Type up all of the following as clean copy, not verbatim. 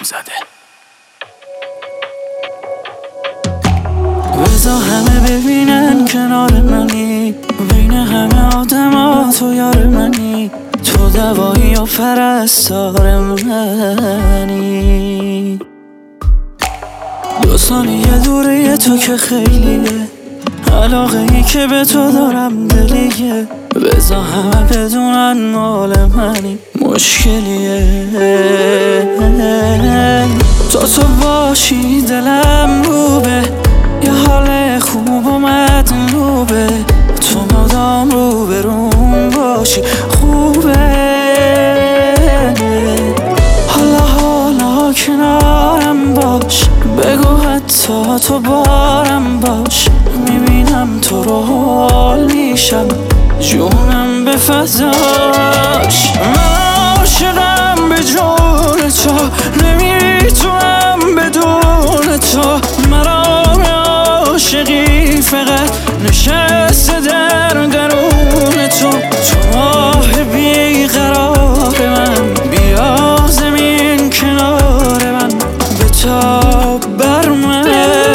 زده. بذار همه ببینن کنار منی، بین همه آدم ها تو یار منی، تو دوایی و پرستار منی. 2 ثانیه دوره تو که خیلیه، علاقه ای که به تو دارم دلیه. بذار همه بدونن مال منی، مشکلیه. تو باشی دلم روبه، یه حال خوب اومد نوبه، تو مدام رو برون باشی خوبه. حالا کنارم باش، بگو حتی تو بارم باش، میبینم تو رو حال میشم، جونم به فضاش. من عاشقم به جون تو، نمیتونم بدون تو. مرا عاشقی فقط نشسته در درون تو. تو ماه بیقرار من، بیا زمین کنار من، بتاب بر من.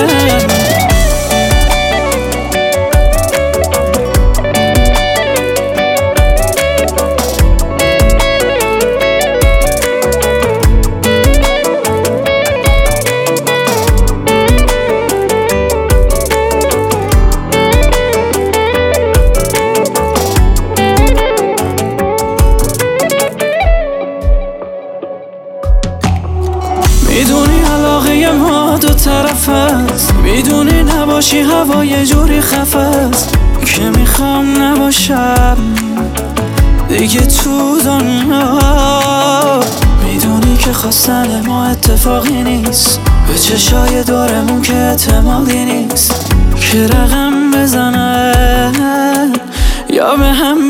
میدونی علاقه ما 2 طرف است، میدونی نباشی هوا یه جوری خفه است که میخوام نباشم دیگه تو دنیا. میدونی که خواستن ما اتفاقی نیست، به چشای دورمون که اعتمادی نیست، که رقم بزنن یا به هم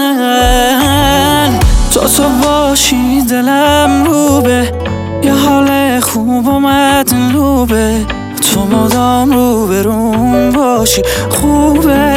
بزنن. تو باشی دلم روبه، یه حال خوب اومد نوبه، تو مدام رو برون باشی خوبه.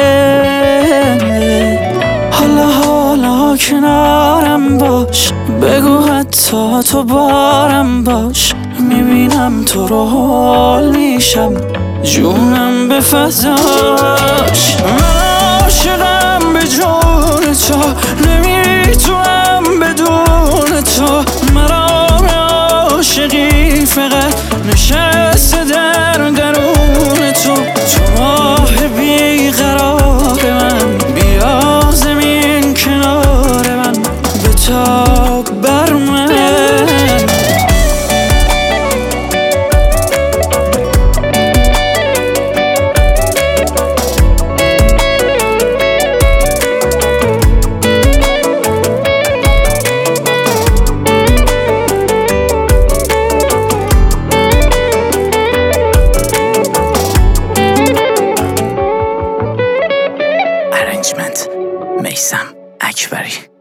حالا کنارم باش، بگو حتی تو بارم باش، میبینم تو رو حال میشم، جونم به فضاش. من عاشقم به جون تو، نمیتونم بدون تو. مرا عاشقی فقط نشسته در درون تو. تو ماه بیقرار من، بیا زمین کنار من، بتاب بر من. میثم اکبری.